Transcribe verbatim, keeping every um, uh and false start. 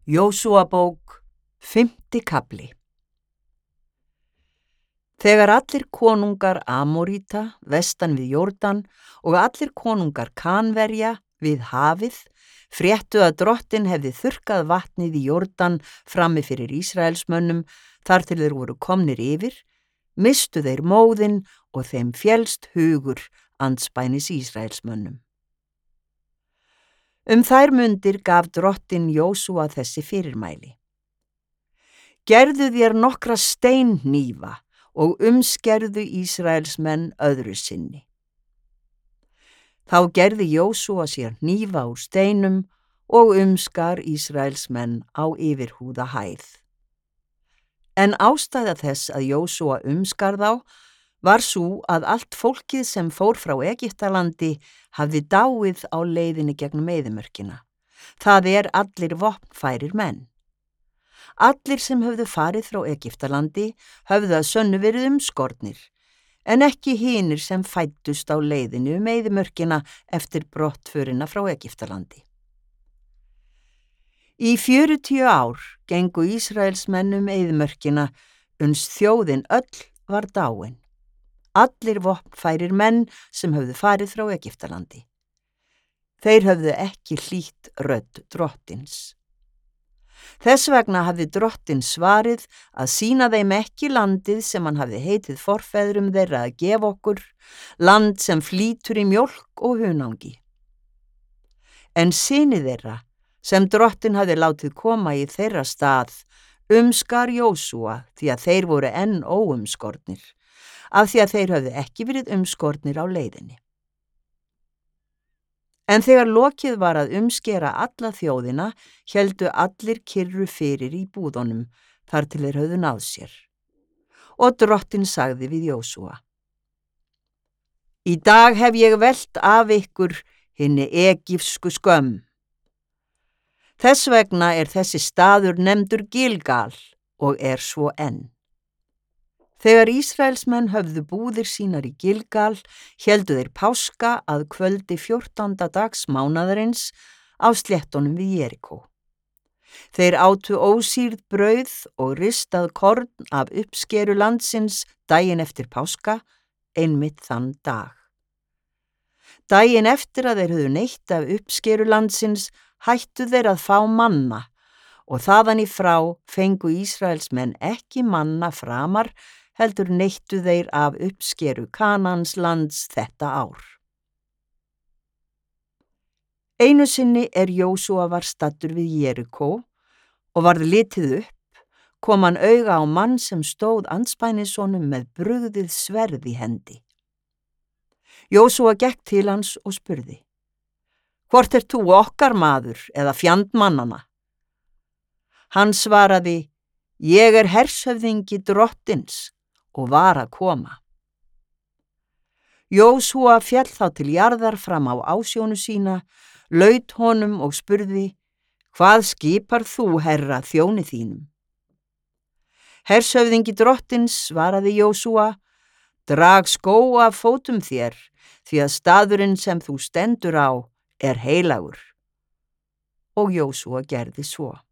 Jósúabók, fimmti kafli. Þegar allir konungar Amoríta vestan við Jórdan og allir konungar Kanverja við hafið fréttu að drottinn hefði þurrkað vatnið í Jórdan frammi fyrir Ísraelsmönnum þar til þeir voru komnir yfir, mistu þeir móðinn og þeim félst hugur andspænis Ísraelsmönnum. Um þær mundir gaf drottinn Jósúa þessi fyrirmæli. Gerðu þér nokkra steinhnífa og umskerðu Ísraelsmenn öðru sinni. Þá gerði Jósúa sér hnífa úr steinum og umskar Ísraelsmenn á yfirhúða hæð. En ástæða þess að Jósúa umskar þá var sú að allt fólkið sem fór frá Egyptalandi hafði dáið á leiðinni gegnum eyðimörkina. Það er allir vopnfærir menn. Allir sem höfðu farið frá Egyptalandi höfðu að sönnu verið umskornir, en ekki hinir sem fæddust á leiðinni um eyðimörkina eftir brottförina frá Egyptalandi. Í fjörutíu ár gengu Ísraelsmenn um eyðimörkina, uns þjóðin öll var dáin. Allir vopnfærir menn sem höfðu farið frá Egyptalandi. Þeir höfðu ekki hlýtt rödd drottins. Þess vegna hafði drottinn svarið að sýna þeim ekki landið sem hann hafði heitið forfeðrum þeirra að gefa okkur, land sem flýtur í mjólk og hunangi. En syni þeirra, sem drottinn hafði látið koma í þeirra stað, umskar Jósúa því að þeir voru enn óumskornir, af því að þeir höfðu ekki verið umskornir á leiðinni. En þegar lokið var að umskera alla þjóðina, héldu allir kyrru fyrir í búðunum, þar til þeir höfðu náð sér. Og drottinn sagði við Jósúa: Í dag hef ég velt af ykkur hinni egypsku skömm. Þess vegna er þessi staður nefndur Gilgal og er svo enn. Þegar Ísraelsmenn höfðu búðir sínar í Gilgal, héldu þeir páska að kvöldi fjórtánda dags mánaðarins á sléttunum við Jerikó. Þeir átu ósýrð brauð og ristað korn af uppskeru landsins daginn eftir páska, einmitt þann dag. Daginn eftir að þeir höfðu neytt af uppskeru landsins, hættu þeir að fá manna, og þaðan í frá fengu Ísraelsmenn ekki manna framar, heldur neyttu þeir af uppskeru Kanans lands þetta ár. Einu sinni er Jósúa var staddur við Jerikó og varð litið upp, kom hann auga á mann sem stóð andspænis honum með brugðið sverð í hendi. Jósúa gekk til hans og spurði: Hvort ert þú okkar maður eða fjandmannanna? Hann svaraði: Ég er hershöfðingi drottins og var að koma. Jósúa féll þá til jarðar fram á ásjónu sína, laut honum og spurði: Hvað skipar þú, herra, þjóni þínum? Hershöfðingi drottins, svaraði Jósúa: Drag skó af fótum þér, því að staðurinn sem þú stendur á er heilagur. Og Jósúa gerði svo.